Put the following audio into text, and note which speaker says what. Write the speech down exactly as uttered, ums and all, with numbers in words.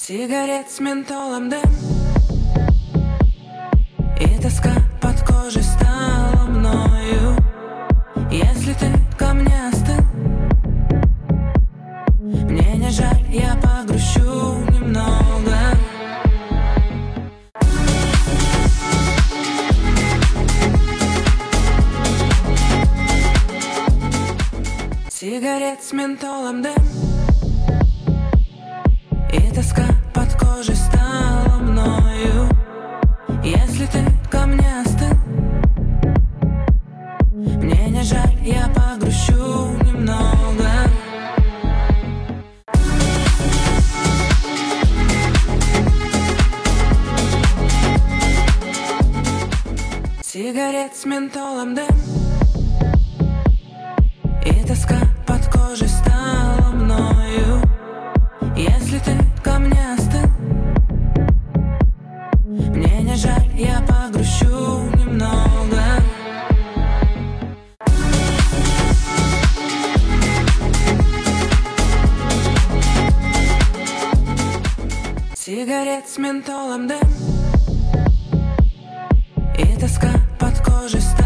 Speaker 1: Сигарет с ментолом дым, и тоска под кожей стала мною. Если ты ко мне остыл, мне не жаль, я погрущу немного. Сигарет с ментолом дым, и тоска под кожей стала мною. Если ты ко мне остыл, мне не жаль, я погрущу немного. Сигарет с ментолом дым, и тоска под кожей стала мною. Если ты ко мне остыл, мне не жаль, я погрущу немного. Сигарет с ментолом дым, и тоска под кожей стала